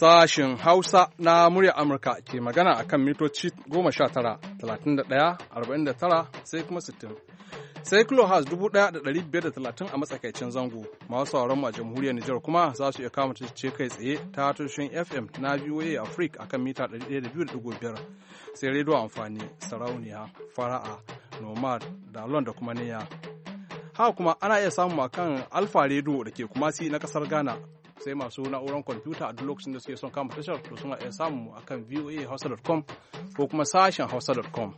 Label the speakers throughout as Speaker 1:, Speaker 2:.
Speaker 1: Sashen Hausa na muryar Amurka ke magana a kan mitoci 19, 31, 49 sai kuma 60. Sai kilohaz 1,530 a matsakaicin zango. Masu sauran mu a jamhuriyar Nijar kuma za su iya kama ce kai tsaye ta tushen FM na VOA Africa a kan mita 102.5. Sai rediyo amfani, sarauniya, fara'a, nomad, dalon da kuma niyya. Haka kuma ana iya samu a kan Alfa Radio da ke Kumasi na kasar Ghana. Sai masu na'urar kwamfuta a duk lokacin da suke son kama tashar to suna iya samu a kan voahausa.com ko kuma sashen hausa.com.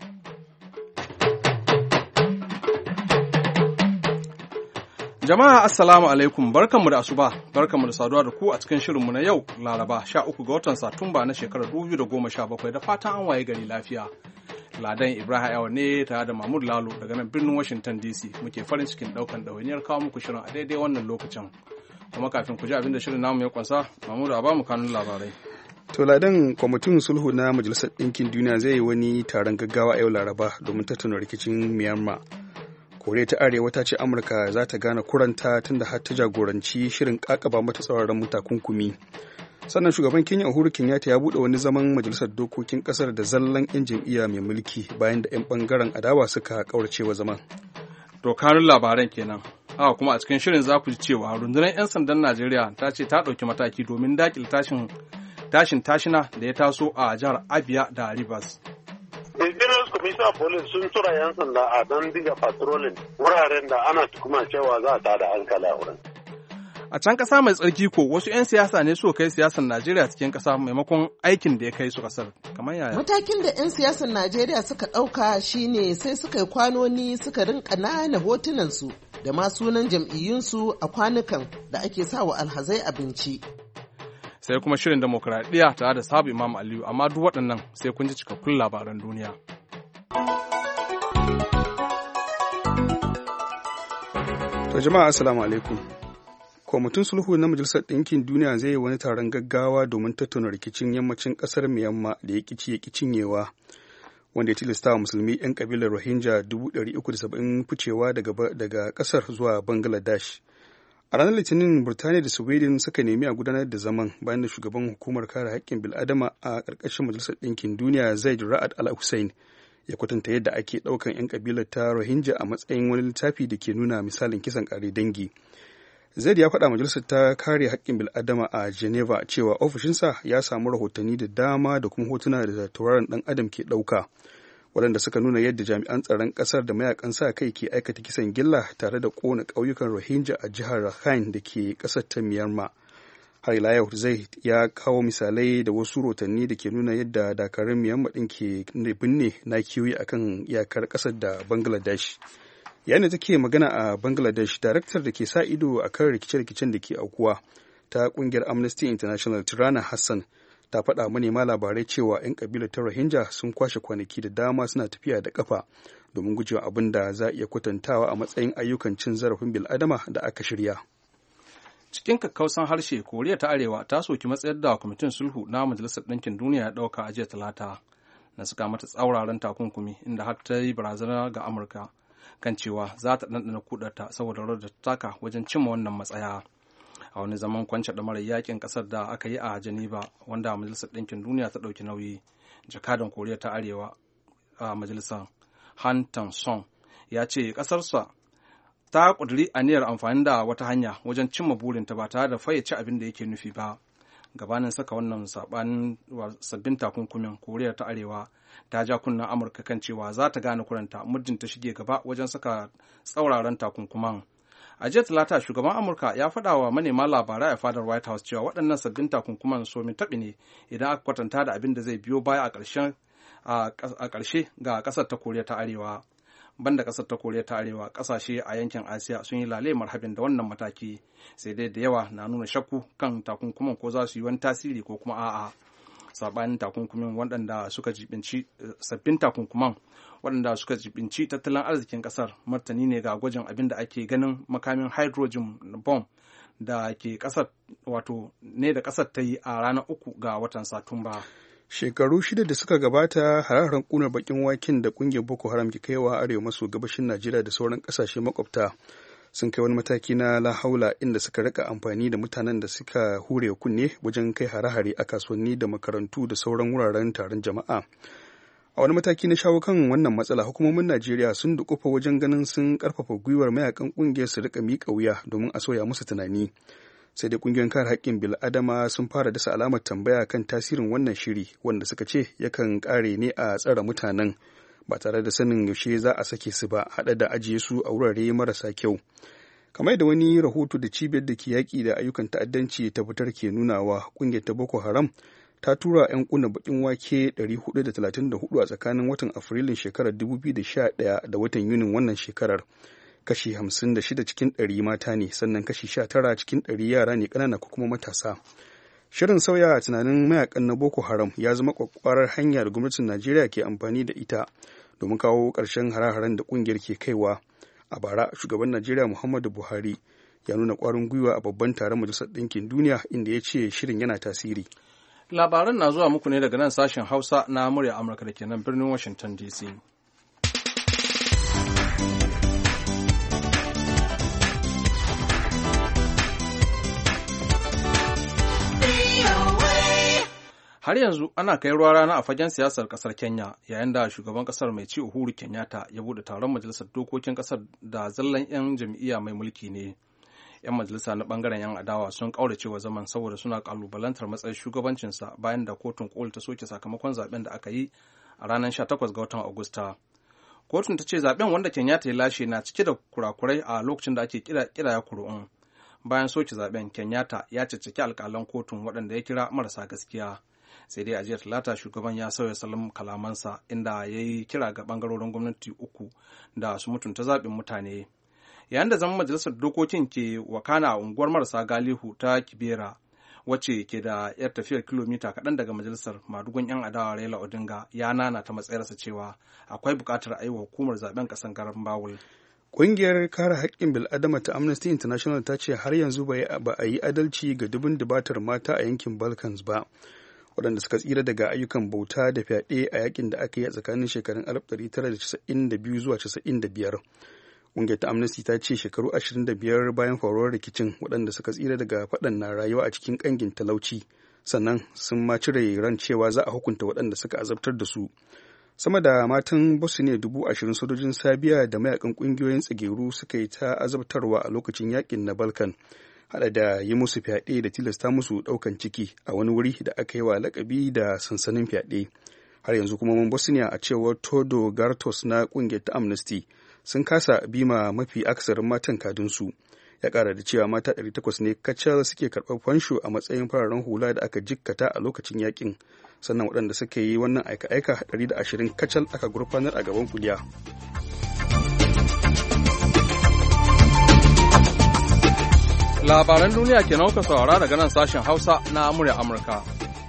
Speaker 1: Jama'a assalamu alaikum, barkanmu da asuba, barkanmu da saduwa da ku a cikin shirinmu na yau Laraba 13 ga watan Satumba na shekarar 2017 da fatan an waye gari lafiya. Ladan Ibrahim Yawa ne tare da Mahmud Lalo daga nan birnin Washington DC muke farin cikin daukan ɗawainiyar kawo muku shirin a daidai wannan lokacin. Kuma kafin ku ji abin da shirin namu ya kwansa, Mahmud a ba mu kanun labarai.
Speaker 2: To Ladan, kwamitin sulhu na Majalisar Ɗinkin Duniya zai yi wani taron gaggawa a yau Laraba domin tattauna rikicin Myanmar. Koriya ta Arewa ta ce Amurka za ta gane kuranta tunda har ta jagoranci shirin kakaba mata tsauraran matakunkumi. Sannan shugaban Kenya Uhuru Kenyatta ya buɗe wani zaman majalisar dokokin ƙasar da zallan 'yan jam'iyya mai mulki bayan da 'yan ɓangaren adawa suka ƙauracewa zaman.
Speaker 1: To kanun labaran kenan. Haka kuma a cikin shirin za ku ji cewa rundunar 'yan sandan Najeriya ta ce ta ɗauki mataki domin daƙile tashina da ya taso a jihar Abia da Rivers.
Speaker 3: Nigerian Commission of Police sun tura 'yan sanda a don diga patrolling wuraren da ana tukuma cewa za a tada hankali a wurin.
Speaker 1: A can ƙasa mai tsarki ko wasu 'yan siyasa ne suka kai siyasar Najeriya cikin ƙasa maimakon aikin da ya kai su ƙasar. Kamar yaya?
Speaker 4: Matakin da 'yan siyasar Najeriya suka ɗauka shine sai suka yi kwanoni suka rinka nana hotunansu da ma sunan jam'iyyunsu a kwanukan da ake sa wa alhazai abinci.
Speaker 1: Sai kuma shirin demokradiyya tare da sabu Imam Aliyu, amma duk waɗannan sai kun ji cikakkun labaran duniya.
Speaker 2: To jama'a assalamu alaikum. Kwamitin sulhu na Majalisar Ɗinkin Duniya zai yi wani taron gaggawa domin tattauna rikicin yammacin ƙasar Myanmar da ya ƙi cinyewa, wanda ya tilasta wa musulmi 'yan ƙabilar Rohingya 370 ficewa daga ƙasar zuwa Bangladesh. A ranar Litinin, Burtaniya da Sweden suka nemi a gudanar da zaman bayan da shugaban hukumar kare haƙƙin bil'adama a ƙarƙashin Majalisar Ɗinkin Duniya Zaid Ra'ad Al Hussein ya kwatanta yadda ake ɗaukan 'yan ƙabilar ta Rohingya a matsayin wani littafi da ke nuna misalin kisan ƙare dangi. Zaid ya faɗa majalisar ta kare haƙƙin bil'adama a Geneva cewa ofishinsa ya samu rahotanni da dama da kuma hotuna da tauraron ɗan adam ke ɗauka, waɗanda suka nuna yadda jami'an tsaron ƙasar da mayakan sa kai ke aikata kisan gilla tare da ƙona ƙauyukan Rohingya a jihar Rakhine da ke ƙasar ta Myanmar. Har ila yau Zaid ya kawo misalai da wasu rahotanni da ke nuna yadda dakarun Myanmar ɗin ke binne nakiyoyi akan iyakar ƙasar da Bangladesh. Yayin da take magana a Bangladesh, daraktar da ke sa ido a kan rikice-rikicen da ke aukuwa ta kungiyar Amnesty International Tirana Hassan ta faɗa manema labarai cewa 'yan kabilar ta Rohingya sun kwashe kwanaki da dama suna tafiya da kafa domin gujewa abin da za a iya kwatantawa a matsayin ayyukan cin zarafin bil'adama da aka shirya.
Speaker 1: Cikin kakkausan harshe, Koriya ta Arewa ta soki matsayar da kwamitin sulhu na Majalisar Ɗinkin Duniya ya ɗauka a jiya Talata na saka mata tsauraran takunkumi inda har ta yi barazana ga Amurka kan cewa za ta ɗanɗana kudarta saboda rawar da ta taka wajen cimma wannan matsaya. A wani zaman kwance ɗamarar yakin ƙasar da aka yi a Geneva wanda Majalisar Ɗinkin Duniya ta ɗauki nauyi, jakadan Koriya ta Arewa a majalisar Han Tan-song ya ce ƙasarsa ta ƙudiri aniyar amfani da wata hanya wajen cimma burinta ba tare da fayyace abin da yake nufi ba. Gabanin saka wannan sabbin takunkumin, Koriya ta Arewa ta ja kunnen Amurka kan cewa za ta gane kuranta muddin ta shige gaba wajen saka tsauraran takunkuman. A jiya Talata, shugaban Amurka ya faɗa wa manema labarai a fadar White House cewa waɗannan sabbin takunkuman somin taɓi ne idan aka kwatanta da abin da zai biyo baya a ƙarshe ga ƙasar ta Koriya ta Arewa. Banda ƙasar ta Koriya ta Arewa, ƙasashe a yankin Asiya sun yi lale marhabin da wannan mataki, sai dai da yawa na nuna shakku kan takunkuman ko za su yi wani tasiri ko kuma a'a. Sabanin takunkumin waɗanda suka jibinci sabbin takunkuman waɗanda suka jibinci tattalin arzikin ƙasar martani ne ga gwajin abin da ake ganin makamin hydrogen bomb da ke ƙasar wato ne da ƙasar ta yi a ranar 3 ga watan Satumba.
Speaker 2: Shekaru 6 da suka gabata, hare-haren ƙunar bakin waken da ƙungiyar Boko Haram ke kaiwa arewa maso gabashin Najeriya da sauran ƙasashe makwabta sun kai wani mataki na lahaula inda suka rika amfani da mutanen da suka hure kunne wajen kai hare-hare a kasuwanni da makarantu da sauran wuraren taron jama'a. A wani mataki na shawo kan wannan matsala, hukumomin Najeriya sun dukufa wajen ganin sun karfafa gwiwar mayakan kungiyar su rika miƙa wuya domin a sauya musu tunani. Sai dai kungiyoyin kare haƙƙin bil'adama sun fara dasa alamar tambaya kan tasirin wannan shiri, wanda suka ce yakan ƙare ne a tsare mutanen ba tare da sanin yaushe za a sake su ba, haɗe da ajiye su a wurare marasa kyau. Kamar da wani rahoto da cibiyar da ke yaƙi da ayyukan ta'addanci ta fitar ke nunawa, ƙungiyar ta Boko Haram ta tura 'yan kuna bakin wake 434 a tsakanin watan Afrilun shekarar 2011 da watan Yunin wannan shekarar. Kashi 56 cikin 100 mata ne, sannan kashi 19 cikin 100 yara ne ƙanana ko kuma matasa. Shirin sauya tunanin mayakan na Boko Haram ya zama kwakwarar hanya da gwamnatin Najeriya ke amfani da ita domin kawo ƙarshen hare-haren da ƙungiyar ke kaiwa. A bara, shugaban Najeriya Muhammadu Buhari ya nuna ƙwarin gwiwa a babban taron Majalisar Ɗinkin Duniya, inda ya ce shirin yana tasiri.
Speaker 1: Labaran na zuwa muku ne daga nan sashen Hausa na murya Amurka da ke nan birnin Washington DC. Har yanzu ana kai ruwa rana a fagen siyasar kasar Kenya, yayin da shugaban kasar mai ci Uhuru Kenyatta ya bude taron majalisar dokokin kasar da zallan 'yan jam'iyya mai mulki ne. 'Yan majalisa na bangaren 'yan adawa sun kaurace wa zaman saboda suna kalubalantar matsayin shugabancinsa bayan da kotun koli ta soke sakamakon zaben da aka yi a ranar 18 ga watan Agusta. Kotun ta ce zaben wanda Kenyatta ya lashe na cike da kurakurai a lokacin da ake kiraya kuri'un. Bayan soke zaben, Kenyatta ya cicciki alkalan kotun waɗanda ya kira marasa gaskiya. Sai dai a jiya talata shugaban ya sauya salon kalamansa, inda ya yi kira ga bangarorin gwamnati uku da su mutunta zaɓin mutane. Yayin da zaman majalisar dokokin ke wakana a unguwar marasa galihu ta Kibera, wacce ke da yar tafiyar kilomita kaɗan daga majalisar, madugun 'yan adawa Raila Odinga ya nana ta matsayarsa cewa akwai buƙatar a yi wa hukumar zaben ƙasar garan bawul.
Speaker 2: Ƙungiyar kare haƙƙin bil'adama ta Amnesty International ta ce har yanzu ba a yi adalci ga dubun dubatar mata a yankin Balkans ba, waɗanda suka tsira daga ayyukan bauta da fyaɗe a yakin da aka yi a tsakanin shekarun 1992 zuwa 95. Ƙungiyar ta Amnesty ta ce shekaru 25 bayan faruwar rikicin, waɗanda suka tsira daga faɗan na rayuwa a cikin ƙangin talauci, sannan sun ma cire ran cewa za a hukunta waɗanda suka azabtar da su. Sama da matan Bosnia 20,000 sojojin Sabiya da mayakan ƙungiyoyin tsageru suka yi ta azabtarwa a lokacin yakin na Balkan, haɗa da yi musu fyaɗe da tilasta musu ɗaukan ciki a wani wuri da aka yi wa lakabi da sansanin fyaɗe. Har yanzu kuma Bosnia, a cewar Todo Gartos na ƙungiyar ta Amnesty, sun kasa bima mafi aksarin matan kadunsu. Ya ƙara da cewa mata 800 ne kacal suke karɓar fansho a matsayin fararen hula da aka jikkata a lokacin yakin, sannan waɗanda suka yi wannan aika-aika 120 kacal aka gurfanar a gaban kuliya.
Speaker 1: Labaran duniya ke nauka saurara daga nan sashen Hausa na murya Amurka.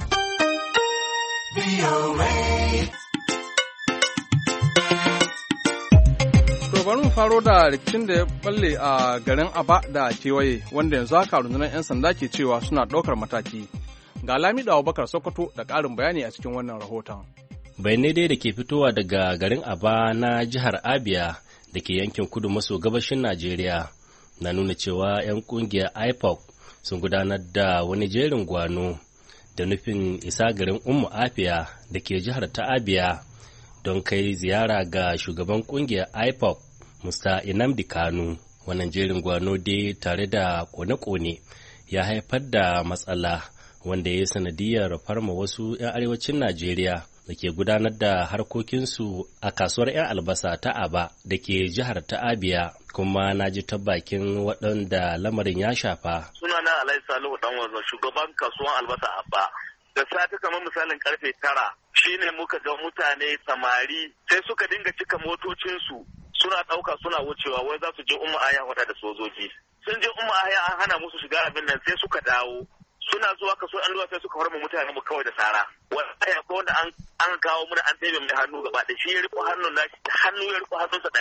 Speaker 1: Bari mu faro da rikicin da ya balle a garin Aba da kewaye, wanda yanzu haka rundunar 'yan sanda ke cewa suna ɗaukar mataki. Ga Lamido Abubakar Sokoto da ƙarin bayani a cikin wannan rahoton.
Speaker 5: Bayanai dai da ke fitowa daga garin Aba na jihar Abia da ke yankin kudu maso gabashin Najeriya na nuna cewa 'yan ƙungiyar IPOC sun gudanar da wani jerin gwano da nufin isa garin Ummu Afiya da ke jihar ta Abia don kai ziyara ga shugaban ƙungiyar IPOC Musta Inamdi Kanu. Wannan jerin gwano dai tare da kone-kone ya haifar da matsala wanda ya yi sanadiyar farma wasu 'yan arewacin Najeriya da ke gudanar da harkokinsu a kasuwar 'yan albasa ta Aba da ke jihar ta Abia, kuma na ji ta bakin waɗanda lamarin ya shafa.
Speaker 3: Sunana Alhaji Salihu Danwazo, shugaban kasuwar albasa Aba. Da safe kamar misalin karfe 9 shine muka ga mutane samari sai suka dinga cika motocinsu suna ɗauka suna wucewa wai za su je Ummu Aya wada da sojoji. Sun je Ummu Aya an hana musu shiga abin nan sai suka dawo. Suna zuwa kaso an luwa sai suka farma mutane mu kawai da sara. Wanda ko wanda an kawo mu da an ɗebe mai hannu gaba da shi ya riko hannun nashi, hannu ya riko hannunsa ɗaya.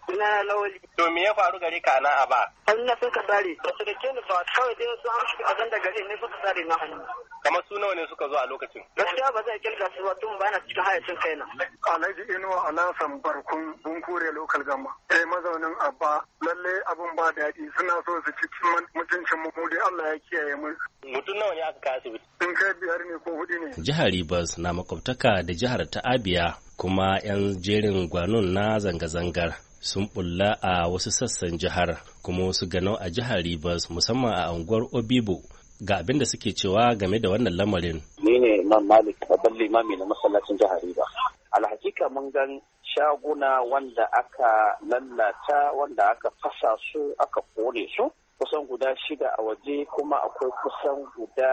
Speaker 6: Ina Lawali.
Speaker 5: To me ya faru gare ka nan a ba?
Speaker 6: Hannu sun ka tsare. Ba su da ke ni ba kawai dai su amshi kazan da gari ne suka tsare na hannu.
Speaker 5: Kamar su nawa ne suka zo a lokacin?
Speaker 6: Gaskiya ba zai kirga su ba tun ba na cikin hayacin kaina.
Speaker 7: Alhaji Inuwa Alasan Barkun Bunkure Local Gama. Mazaunin Abba lalle abun ba daɗi suna so su ci mutuncin mu dai Allah ya kiyaye mu.
Speaker 5: Mutum nawa ne aka kai asibiti?
Speaker 7: Sun kai 5 ne ko 4 ne.
Speaker 5: Jihar Rivers na makwabtaka da jihar ta Abia kuma 'yan jerin gwanon na zanga-zangar sun bulla a wasu sassan jihar kuma wasu ganau a jihar Rivers musamman a unguwar Obibo. Ga abin da suke cewa game da wannan lamarin.
Speaker 8: Ni ne Imam Malik, babban limami na masallacin jihar Rivers. Alhakika mun gan shaguna wanda aka lallata, wanda aka fasa su, aka kone su. Kusan guda 6 a waje kuma akwai kusan guda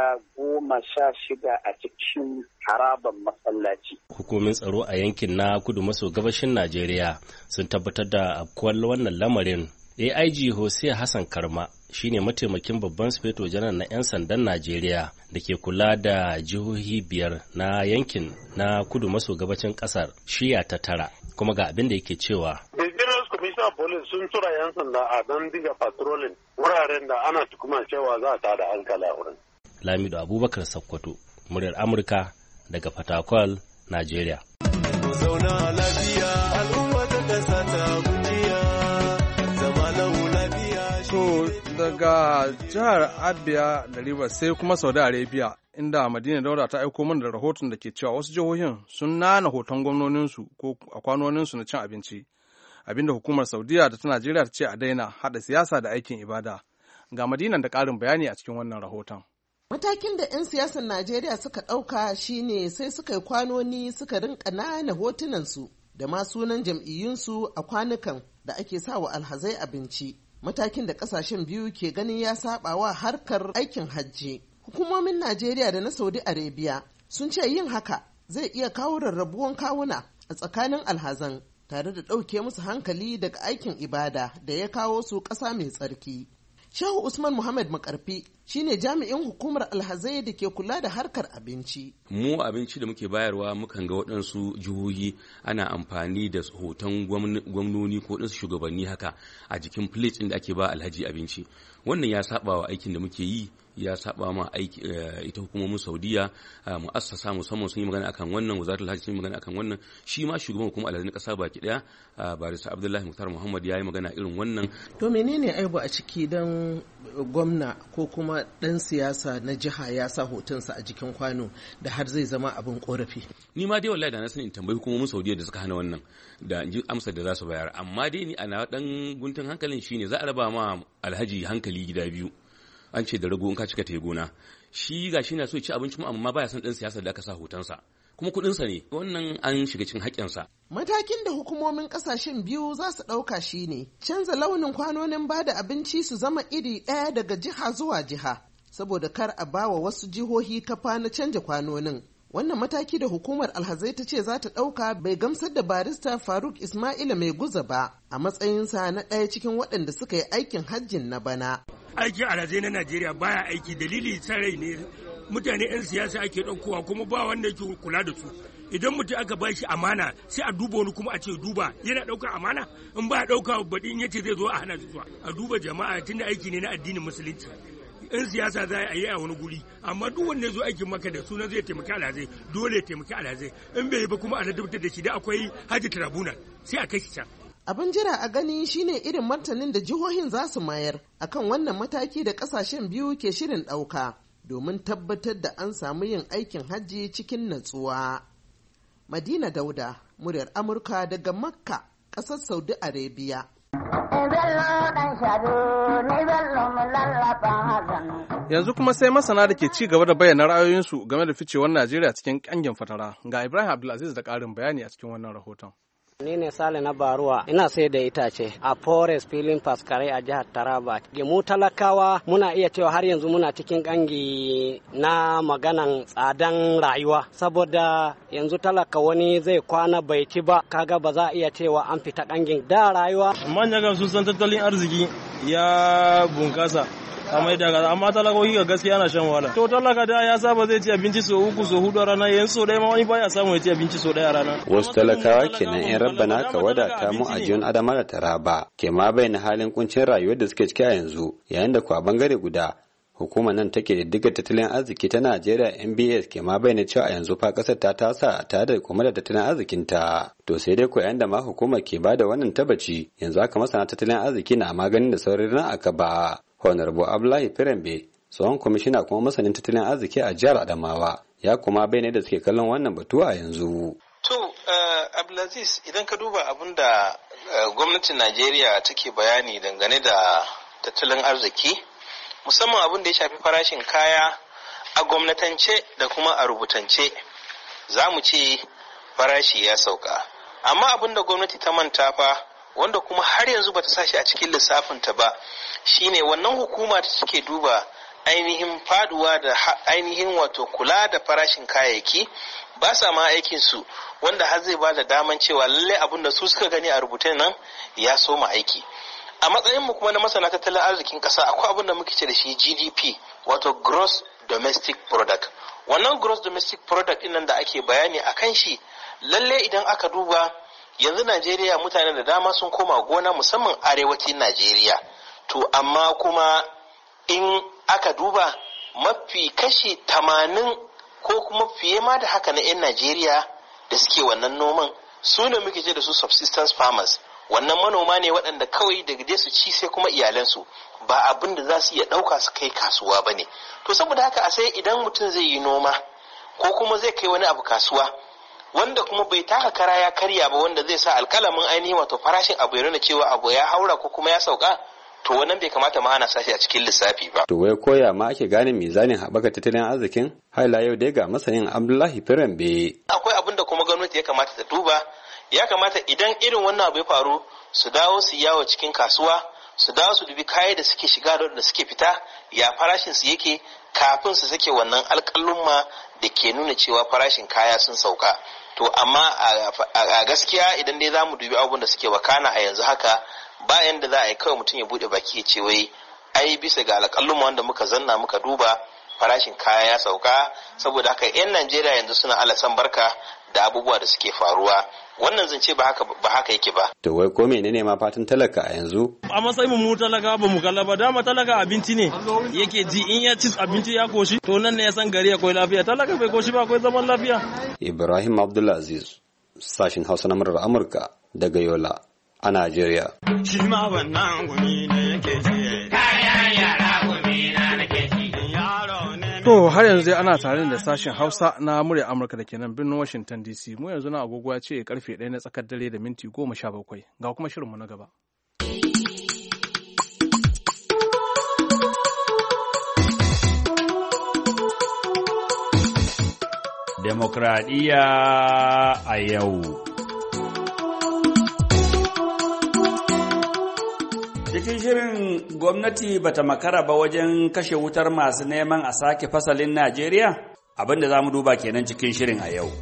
Speaker 8: 16 a cikin haraban masallaci.
Speaker 5: Hukumin tsaro a yankin na kudu maso gabashin Najeriya sun tabbatar da afkuwar wannan lamarin. AIG Hosea Hassan Karma shine mataimakin babban sufeto janar na 'yan sandan Najeriya da ke kula da jihohi 5 na yankin na kudu maso gabacin kasar shiya ta 9 kuma ga abin da yake cewa.
Speaker 9: Commissioner Police sun tura 'yan sanda a don diga patrolling wuraren da ana tukuma cewa za ta da hankali a wurin.
Speaker 5: Lamido Abubakar Sakkwato, muryar Amurka daga Fatakwal, Najeriya.
Speaker 10: Zauna lafiya al'umma ta kasa ta gujiya zama lafiya.
Speaker 1: To daga jihar Abia da Rivers sai kuma Saudi Arabia inda Madina Dauda ta aiko mana da rahoton da ke cewa wasu jihohin sun nana hoton gwamnoninsu ko a kwanoninsu na cin abinci. Abinda hukumar Saudiya da ta Najeriya ta ce a daina haɗa siyasa da aikin ibada. Ga Madinan da ƙarin bayani a cikin wannan rahoton.
Speaker 4: Matakin da 'yan siyasar Najeriya suka ɗauka shine sai suka yi kwanoni suka rinka nana hotunansu da ma sunan jam'iyyunsu a kwanukan da ake sa wa alhazai abinci. Matakin da ƙasashen biyu ke ganin ya saba wa harkar aikin hajji. Hukumomin Najeriya da na Saudi Arabia sun ce yin haka zai iya kawo rarrabuwan kawuna a tsakanin alhazan, tare da ɗauke musu hankali daga aikin ibada da ya kawo su ƙasa mai tsarki. Shehu Usman Muhammad Makarfi shine jami'in hukumar alhazai da ke kula da harkar abinci.
Speaker 11: Mu abinci da muke bayarwa mukan ga waɗansu jihohi ana amfani da hoton gwamnoni ko ɗansu shugabanni haka a jikin plate ɗin da ake ba alhaji abinci. Wannan ya saba wa aikin da muke yi, ya saba ma aiki ita hukumomin Saudiya mu'assasa musamman sun yi magana akan wannan, wazaratul hajji sun yi magana akan wannan, shi ma shugaban hukumar alhazai na ƙasa baki ɗaya barista Abdullahi Muktar Muhammad ya yi magana irin wannan.
Speaker 4: To menene aibu a ciki dan gwamna ko kuma ɗan siyasa na jiha ya sa hotonsa a jikin kwano da har zai zama abin korafi?
Speaker 11: Ni ma dai wallahi da na sani in tambayi hukumomin Saudiya da suka hana wannan da in ji amsar da za su bayar, amma dai ni ana dan guntun hankalin shine za a raba ma alhaji hankali gida biyu. An ce da rago in ka cika ta gona, shi ga shi na so ya ci abinci mu amma baya son ɗan siyasa da aka sa hotonsa, kuma kuɗinsa ne, wannan an shiga cikin haƙƙinsa.
Speaker 4: Matakin da hukumomin ƙasashen biyu za su ɗauka shi ne canza launin kwanonin ba da abinci su zama iri ɗaya daga jiha zuwa jiha, saboda kar a bawa wasu jihohi kafa na canja kwanonin. Wannan mataki da hukumar alhazai ta ce za ta ɗauka bai gamsar da barista Faruk Ismaila Mai Guza ba a matsayinsa na ɗaya cikin waɗanda suka yi aikin hajjin na bana.
Speaker 12: Aikin alhazai na Najeriya baya aiki, dalili sarai ne, mutane 'yan siyasa ake ɗaukowa kuma ba wanda yake kula da su. Idan mutum aka ba shi amana sai a duba wani kuma a ce duba yana ɗaukar amana, in ba a ɗauka baɗi in yace zai zo a hana su zuwa. A duba jama'a tunda aiki ne na addinin musulunci. 'Yan siyasa za a yi a wani guri, amma duk wanda ya zo aikin maka da sunan zai taimaki alhazai dole ya taimaki alhazai, in bai yi ba kuma a ladabtar da shi da akwai hajji tribunal sai a kai shi can.
Speaker 4: Abin jira a gani shine irin martanin da jihohin za su mayar akan wannan mataki da kasashen biyu ke shirin ɗauka domin tabbatar da an samu yin aikin hajji cikin natsuwa. Madina Dauda, muryar Amurka daga Makka, ƙasar Saudi Arabia.
Speaker 1: Yanzu kuma sai masana da ke ci gaba da bayyana ra'ayoyinsu game da ficewar Najeriya cikin ƙangin fatara. Ga Ibrahim Abdulaziz da ƙarin bayani a cikin wannan rahoton.
Speaker 13: Ni ne Sale na Baruwa, ina sai da itace a Forest Filin Faskare a jihar Taraba. Mu talakawa muna iya cewa har yanzu muna cikin kangi na maganan tsadan rayuwa, saboda yanzu talaka wani zai kwana bai ci ba, kaga ba za a iya cewa an fita kangin da rayuwa.
Speaker 14: Manya kan sun san tattalin arziki ya bunkasa, amma da amma talakoki ga gaskiya ana shan wahala. To talaka da ya saba zai ci abinci so 3 so 4 a rana, yanzu so ɗaya ma wani baya samu ya ci abinci so ɗaya a rana.
Speaker 15: Wasu talakawa kenan in rabbana ka wadata mu a jiyon Adama da Taraba ke ma bayyana halin kuncin rayuwar da suke ciki a yanzu, yayin da kwa bangare guda hukumar nan take diddiga tattalin arziki ta Najeriya NBS ke ma bayyana cewa a yanzu fa kasar ta tasa tare da kuma da tattalin arzikin ta. To sai dai ko yayin da ma hukumar ke bada wannan tabbaci, yanzu aka masana tattalin arziki na maganin da saurin ran aka ba. Honorable Abdullahi Firembe, tsohon kwamishina kuma masanin tattalin arziki a jihar Adamawa, ya kuma bayyana da suke kallon wannan batu a yanzu.
Speaker 16: To, Abdulaziz, idan ka duba abin da gwamnatin Najeriya take bayani dangane da tattalin arziki, musamman abin da ya shafi farashin kaya a gwamnatance da kuma a rubutance, za mu ce farashi ya sauka. Amma abin da gwamnati ta manta fa, wanda kuma har yanzu bata sa shi a cikin lissafinta ba, shine wannan hukuma ta take duba ainihin faduwa da ainihin wato kula da farashin kayayyaki ba sa ma aikin su, wanda har zai ba da daman cewa lalle abin da su suka gani a rubutun nan ya soma aiki. A matsayin mu kuma na masana tattalin arzikin kasa, akwai abin da muke ce da shi GDP, wato Gross Domestic Product. Wannan Gross Domestic Product din nan da ake bayani akan shi, lalle idan aka duba yanzu Najeriya mutane da dama sun koma gona, musamman arewacin Najeriya. To amma kuma in aka duba mafi kashi 80 ko kuma fiye ma da haka na 'yan Najeriya da suke wannan noman su ne muke ce da su subsistence farmers. Wannan manoma ne waɗanda kawai daga dai su ci sai kuma iyalansu, ba abin da za su iya ɗauka su kai kasuwa ba ne. To saboda haka a sai idan mutum zai yi noma ko kuma zai kai wani abu kasuwa wanda kuma bai taka kara ya karya ba, wanda zai sa alkalamin ainihin wato farashin abu ya nuna cewa abu ya haura ko kuma ya sauka, to wannan bai kamata ma ana sashi a cikin lissafi ba.
Speaker 15: To wai koya ma ake gane mizanin haɓaka tattalin arzikin? Haila yau dai ga masanin Abdullahi Firembe.
Speaker 16: Akwai abin da kuma gwamnati ya kamata ta duba, ya kamata idan irin wannan abu ya faru su dawo su yawo cikin kasuwa, su dawo su dubi kaya da suke shiga da suke fita, ya farashin su yake, kafin su sake wannan alƙalumma da ke nuna cewa farashin kaya sun sauka. To amma a gaskiya idan dai za mu dubi abubuwan da suke wakana a yanzu haka, bayan da za a yi kawai mutum ya bude baki ya ce wai ai bisa ga alƙaluma wanda muka zanna muka duba farashin kaya ya sauka, saboda haka 'yan Najeriya yanzu suna alasan barka da abubuwa da suke faruwa. Wannan zance ba haka yake ba.
Speaker 15: To wai ko menene ma fatan talaka a yanzu?
Speaker 14: A matsayin mu talaka ba mu kalla ba, dama talaka abinci ne yake ji, in ya ci abinci ya koshi to nan ne ya san gari akwai lafiya. Talaka bai koshi ba akwai zaman lafiya.
Speaker 15: Ibrahim Abdulaziz, sashin Hausa na murar Amurka daga Yola a Najeriya.
Speaker 10: Shi ma wannan gumi ne yake ce, kayan yara gumi na nake ci.
Speaker 1: To har yanzu dai ana tare da sashen Hausa na murya Amurka da ke nan birnin Washington DC. Mu yanzu na agogo ya ce karfe 1 na tsakar dare da minti 17. Ga kuma shirinmu na gaba.
Speaker 17: Demokradiyya a yau. Cikin shirin gwamnati bata makara ba wajen kashe wutar masu neman a sake fasalin Najeriya, abinda za mu duba kenan cikin shirin a yau.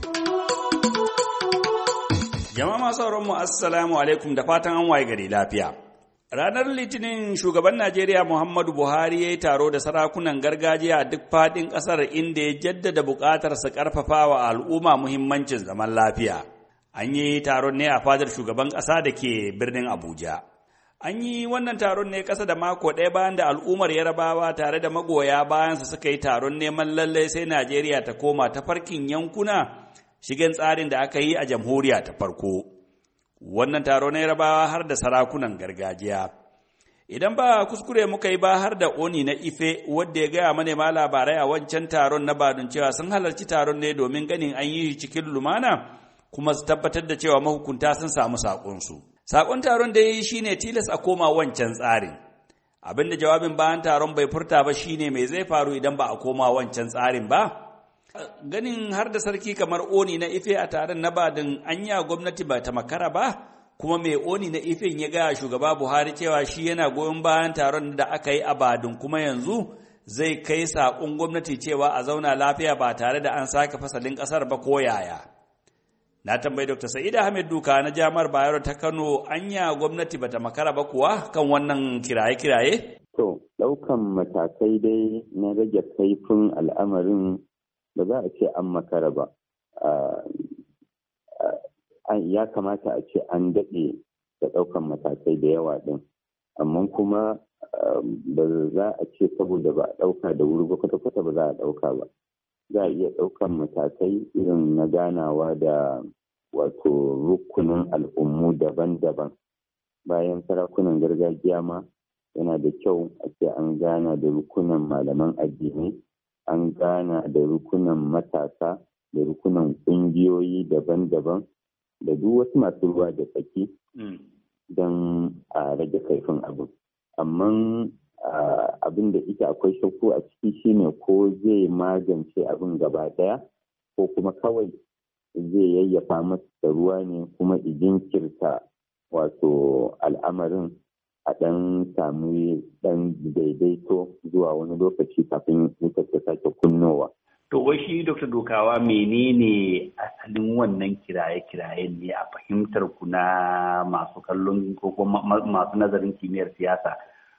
Speaker 17: Jama'a masu sauranmu assalamu alaikum da fatan an waye gari lafiya. Ranar Litinin shugaban Najeriya Muhammadu Buhari ya yi taro da sarakunan gargajiya a duk faɗin ƙasar inda ya jaddada buƙatar su ƙarfafa wa al'umma muhimmancin zaman lafiya. An yi taron ne a fadar shugaban ƙasa da ke birnin Abuja. An yi wannan taron ne ƙasa da mako ɗaya bayan da al'ummar Yarabawa tare da magoya bayansa suka yi taron neman lallai sai Najeriya ta koma ta farkin yankuna shigen tsarin da aka yi a jamhuriya ta farko. Wannan taro na Yarabawa har da sarakunan gargajiya. Idan ba kuskure muka yi ba har da Oni na Ife wadda ya gaya manema labarai a wancan taron na Badun cewa sun halarci taron ne domin ganin an yi cikin lumana kuma su tabbatar da cewa mahukunta sun samu saƙonsu. Saƙon taron da ya yi shi ne tilas a koma wancan tsarin. Abinda jawabin bayan taron bai furta ba shi ne mai zai faru idan ba a koma wancan tsarin ba. Ganin har da sarki kamar Oni na Ife a taron na Badin anya gwamnati ba ta makara ba, kuma mai Oni na Ife ya ga shugaba Buhari cewa shi yana goyon bayan taron da aka yi a Badin kuma yanzu zai kai saƙon gwamnati cewa a zauna lafiya ba tare da an sake fasalin ƙasar ba ko yaya. Na tambayi Dr. Sa'id Ahmed Duka na Jami'ar Bayero ta Kano anya gwamnati bata makara ba kuwa kan wannan kiraye-kiraye?
Speaker 18: To, na ɗaukan matakai dai na rage kaifin al'amarin ba za a ce an makara ba. Ya kamata a ce an daɗe da ɗaukan matakai da yawa ɗin, amma kuma ba za a ce saboda ba a ɗauka da wuri ba kwata-kwata ba za a ɗauka ba. Za a iya ɗaukan matakai irin na ganawa da wato rukunin al'ummu daban-daban. Bayan sarakunan gargajiya ma yana da kyau a ce an gana da rukunan malaman addini, an gana da rukunan matasa, da rukunan ƙungiyoyi daban-daban, da duk wasu masu ruwa da tsaki don a rage kaifin abu. Amma abin da ita akwai shakku a ciki shine ko zai magance abin gaba daya ko kuma kawai zai yayyafa masa ruwa ne kuma jinkirta wato al'amarin a ɗan samu ɗan daidaito zuwa wani lokaci kafin wutar ta sake kunnowa.
Speaker 17: To wai shi Dr. Dukawa menene asalin wannan kiraye-kirayen ne a fahimtar ku na masu kallon ko masu nazarin kimiyyar siyasa?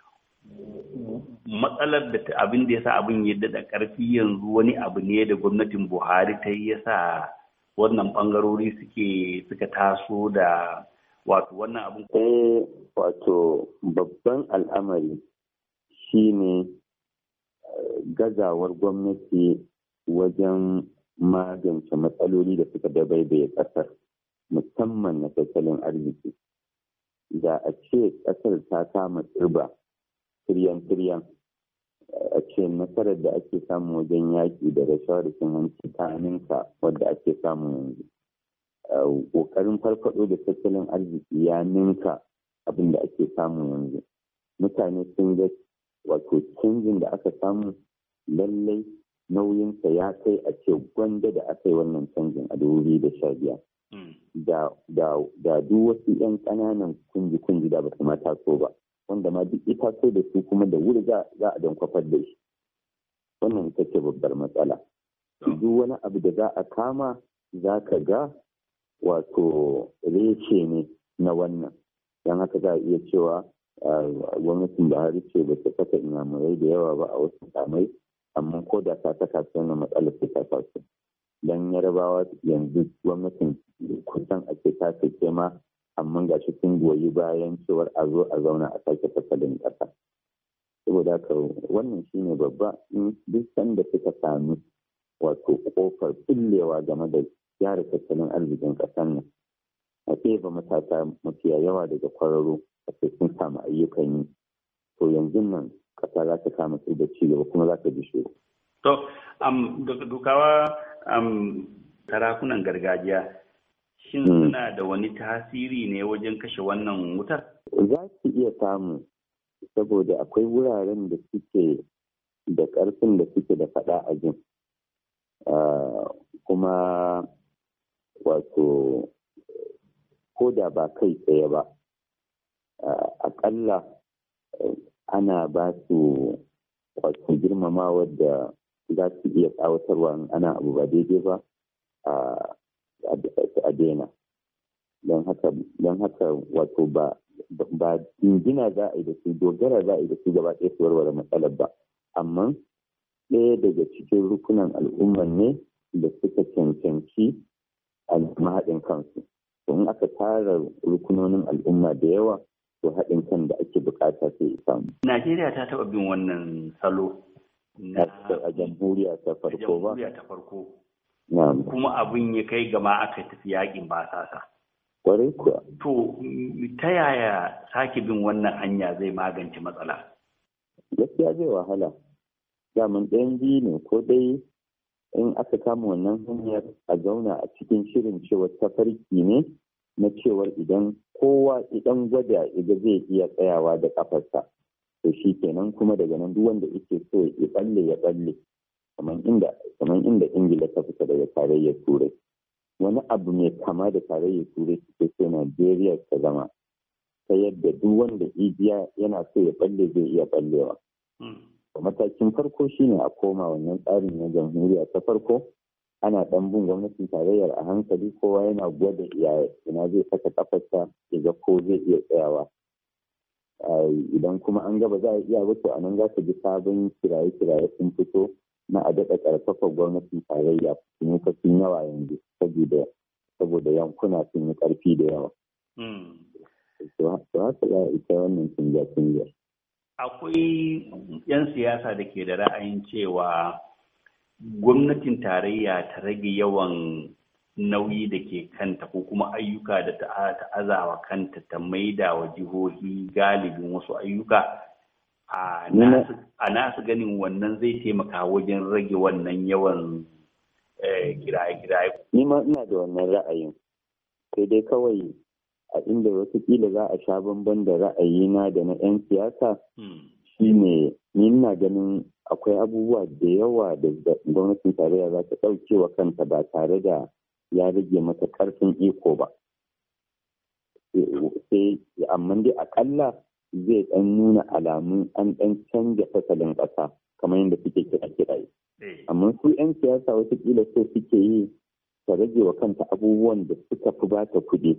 Speaker 17: Matsalar da abin da ya sa abin yadda da ƙarfi yanzu wani abu ne da gwamnatin Buhari ta yi yasa wannan ɓangarori suka taso da wato wannan abin?
Speaker 18: Wato babban al'amari shine gazawar gwamnati wajen magance matsaloli da suka dabaibaye ƙasar, musamman na tattalin arziki. Da a ce ƙasar ta kama tsirba tiryan-tiryan, a ce nasarar da ake samu wajen yaƙi da rashawa da cin hanci ta ninka wadda ake samu yanzu. Ƙoƙarin farfaɗo da tattalin arziki ya ninka abin da ake samu yanzu. Mutane sun ga wato canjin da aka samu lallai nauyinsa ya kai a ce gwanda da aka yi wannan canjin a 2015. Da duk wasu 'yan ƙananan kunji da ba su ma taso ba, wanda ma duk ita so da su kuma da wuri za a don kwafar da shi. Wannan ita ce babbar matsala. Duk wani abu da za a kama za ka ga wato reshe ne na wannan. Don haka za a iya cewa gwamnatin Buhari ce ba ta saka inyamurai da yawa ba a wasu samai, amma ko da ta saka su wannan matsalar ta taso. Don Yarabawa yanzu gwamnatin kusan ake ta sake ma, amma ga shi sun goyi bayan cewar a zo a zauna a sake fasalin ƙasa. Saboda haka wannan shine babba, duk sanda suka sami wato kofar fillewa game da gyara tattalin arzikin ƙasar nan, a ba matasa mafiya yawa daga kwararo a sun samu ayyukan yi, to yanzu nan ƙasa za ta kama su da ci gaba kuma za ta ji shiru.
Speaker 17: To, Dukawa sarakunan gargajiya shin suna da wani tasiri ne wajen kashe wannan wutar?
Speaker 18: Za su iya samu, saboda akwai wuraren da suke da ƙarfin da suke da faɗa a jin. Kuma wato ko da ba kai tsaye ba, aƙalla ana ba su wato girmamawa da za su iya tsawatarwa ana abu ba daidai ba a daina. Don haka wato ba dingina za a yi da su, dogara za a yi da su gaba ɗaya su warware matsalar ba, amma ɗaya daga cikin rukunan al'ummar ne da suka cancanci haɗin kansu. To in aka tara rukunonin al'umma da yawa, to haɗin kan da ake bukata sai ya samu.
Speaker 17: Najeriya ta taɓa bin wannan salo
Speaker 18: a jamhuriya ta
Speaker 17: farko. Kuma abin ya kai gama aka tafi yakin basasa.
Speaker 18: Kwarai kuwa.
Speaker 17: To ta yaya sake bin wannan hanya zai magance matsala?
Speaker 18: Gaskiya zai wahala. Daman ɗayan biyu ne, ko dai in aka kama wannan hanyar a zauna a cikin shirin cewa tafarki ne na cewar idan kowa idan gwada idan zai iya tsayawa da kafarsa, to shi kenan kuma daga nan duk wanda yake so ya balle kamar inda Ingila ta fita daga tarayyar Turai. Wani abu mai kama da tarayyar Turai suke so Najeriya ta zama, ta yadda duk wanda ijiya yana so ya balle zai iya ballewa. Matakin farko shine a koma wannan tsarin na jamhuriya ta farko, ana ɗan bin gwamnatin tarayyar a hankali, kowa yana gwada ina zai saka kafarsa ya ga ko zai iya tsayawa. idan kuma an gaba za a iya ba to a nan za ka ji sabon kiraye-kiraye sun fito na a daɗa ƙarfafa gwamnatin tarayya sun yi yawa yanzu saboda yankuna sun yi ƙarfi da yawa. To haka za a ita wannan canja.
Speaker 17: Akwai 'yan siyasa da ke da ra'ayin cewa gwamnatin tarayya ta rage yawan nauyi da ke kanta ko kuma ayyuka da ta azawa kanta ta maida wa jihohi galibin wasu ayyuka a nasu ganin wannan zai taimaka wajen rage wannan yawan kiraye-kiraye.
Speaker 18: Ni ma ina da wannan ra'ayin, sai dai kawai a inda watakila za a sha bamban da ra'ayina da na 'yan siyasa shine ni ina ganin akwai abubuwa da yawa da gwamnatin tarayya za ta ɗauke wa kanta ba tare da ya rage mata ƙarfin iko ba. Sai amma dai akalla zai ɗan nuna alamun an ɗan canja fasalin ƙasa kamar yadda suke kira-kiraye. Amma su 'yan siyasa watakila so suke yi ta rage wa kanta abubuwan da suka fi ba ta kuɗi.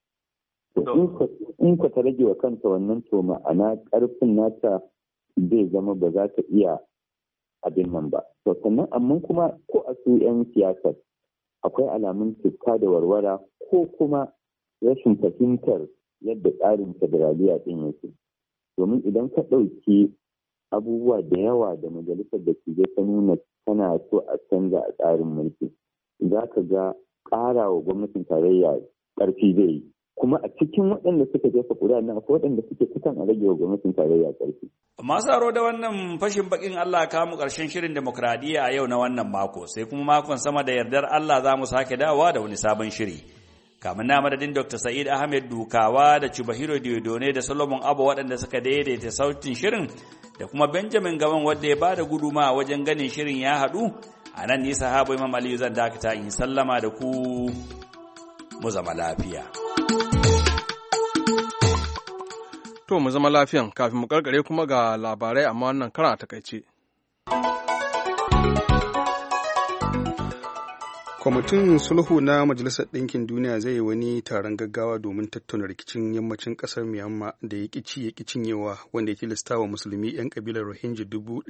Speaker 18: In ka ta rage wa kanta wannan to ma'ana ƙarfin nata zai zama ba za ta iya abin nan ba. To sannan amma kuma ko a su 'yan siyasar akwai alamun cuta da warwara ko kuma rashin fahimtar yadda tsarin federaliya ɗin yake. Domin idan ka ɗauki abubuwa da yawa da majalisar da ke ta nuna tana so a canza a tsarin mulki, za ka ga ƙara wa gwamnatin tarayya ƙarfi zai yi. Kuma a cikin waɗanda suka jefa ƙuri'a na akwai waɗanda suke kusan a rage wa gwamnatin tarayya ƙarfi.
Speaker 17: Masu aro da wannan fashin bakin Allah kamu ƙarshen shirin demokradiyya a yau na wannan mako, sai kuma makon sama da yardar Allah za mu sake dawowa da wani sabon shiri. Kamun na madadin Dr. Sa'id Ahmed Dukawa da Chubahiro Diodone da Solomon Abba waɗanda suka daidaita sautin shirin da kuma Benjamin Gawan wanda ya ba da guduma wajen ganin shirin ya haɗu, a nan ni sahabo Imam Aliyu zan dakata in sallama da ku mu zama lafiya.
Speaker 1: To mu zama lafiyan kafin mu karkare kuma ga labarai amma wannan karan a takaice.
Speaker 2: Kwamitin sulhu na Majalisar Ɗinkin Duniya zai yi wani taron gaggawa domin tattauna rikicin yammacin ƙasar Myanmar da ya ƙici ya cinyewa wanda ya tilasta wa musulmi 'yan ƙabilar Rohingya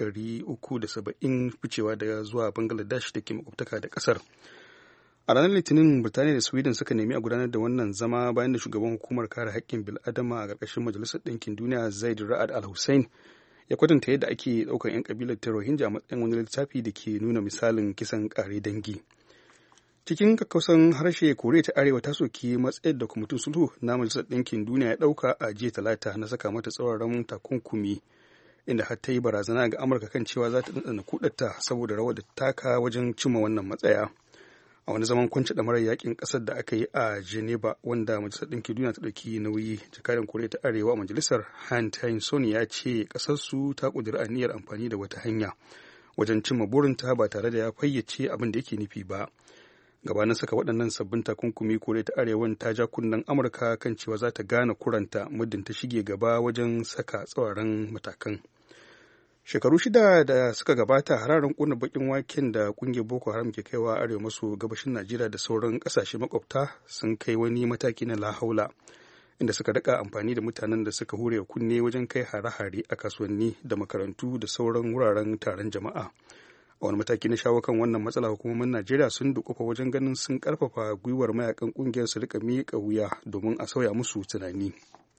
Speaker 2: 370 ficewa daga zuwa Bangladesh da ke makwabtaka da ƙasar. A ranar Litinin, Birtaniya da Sweden suka nemi a gudanar da wannan zama bayan da shugaban hukumar kare haƙƙin bil'adama a ƙarƙashin Majalisar Ɗinkin Duniya Zaid Ra'ad Al Hussein ya kwatanta yadda ake ɗaukar 'yan ƙabilar ta Rohingya a matsayin wani littafi da ke nuna misalin kisan ƙare dangi. Cikin kakkausan harshe, Koriya ta Arewa ta soki matsayar da kwamitin sulhu na Majalisar Ɗinkin Duniya ya ɗauka a jiya Talata na saka mata tsauraran takunkumi, inda har ta yi barazana ga Amurka kan cewa za ta ɗanɗana kuɗarta saboda rawar da taka wajen cimma wannan matsaya. A wani zaman kwanci ɗamarar yakin ƙasar da aka yi a Geneva wanda Majalisar Ɗinkin Duniya ta ɗauki nauyi, jakadan Koriya ta Arewa a majalisar Han Tae-son ya ce ƙasarsu ta ƙudiri aniyar amfani da wata hanya wajen cimma burinta ba tare da ya fayyace abin da yake nufi ba. Gabanin saka waɗannan sabbin takunkumi, Koriya ta Arewan ta ja kunnen Amurka kan cewa za ta gane kuranta muddin ta shige gaba wajen saka tsauraran matakan. Shekaru 6 da suka gabata, hararen kuna bakin waken da kungiyar Boko Haram ke kaiwa arewa maso gabashin Najeriya da sauran kasashe makwabta sun kai wani mataki na lahaula, inda suka daka amfani da mutanen da suka hure kunne wajen kai hare-hare a kasuwanni da makarantu da sauran wuraren taron jama'a. A wani mataki na shawo kan wannan matsala, hukumomin Najeriya sun dukufa wajen ganin sun karfafa gwiwar mayakan kungiyar su rika miƙa wuya domin a sauya musu tunani.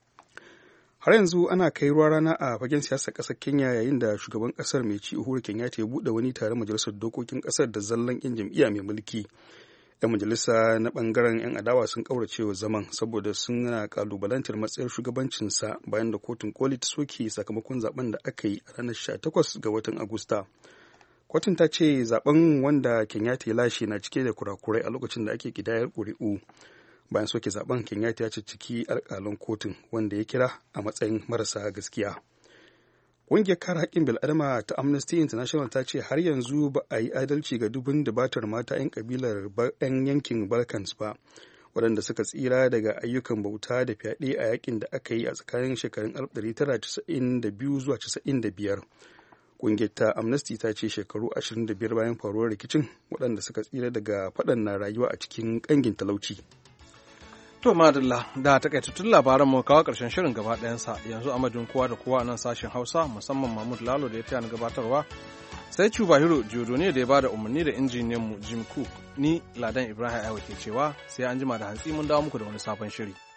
Speaker 2: Har yanzu ana kai ruwa rana a fagen siyasar ƙasar Kenya yayin da shugaban ƙasar mai ci Uhuru Kenyatta ya buɗe wani taron majalisar dokokin ƙasar da zallan 'yan jam'iyya mai mulki. 'Yan majalisa na ɓangaren 'yan adawa sun ƙaurace wa zaman saboda suna ƙalubalantar matsayar shugabancinsa bayan da kotun koli ta soke sakamakon zaben da aka yi a ranar 18 ga watan Agusta. Kotun ta ce zaben wanda Kenyatta ya lashe na cike da kurakurai a lokacin da ake kidayar ƙuri'u. Bayan soke zaben, Kenyatta ya cicciki alƙalan kotun wanda ya kira a matsayin marasa gaskiya. Ƙungiyar kare haƙƙin bil'adama ta Amnesty International ta ce har yanzu ba a yi adalci ga dubun dubatar mata 'yan ƙabilar 'yan yankin Balkans ba, waɗanda suka tsira daga ayyukan bauta da fyaɗe a yakin da aka yi a tsakanin shekarun 1992 zuwa 95. Ƙungiyar ta Amnesty ta ce shekaru 25 bayan faruwar rikicin, waɗanda suka tsira daga faɗan na rayuwa a cikin ƙangin talauci.
Speaker 1: To madalla da takaitattun labaran mu kawo karshen shirin gaba ɗayansa yanzu amadin kowa da kowa a nan sashen Hausa musamman Mahmud Lalo da ya taya ni gabatarwa sai Chubahiro Jodo ne da ya bada umarni da injiniyan mu Jim Cook ni Ladan Ibrahim Aiwa ke cewa sai an jima da hantsi mun dawo muku da wani sabon shiri.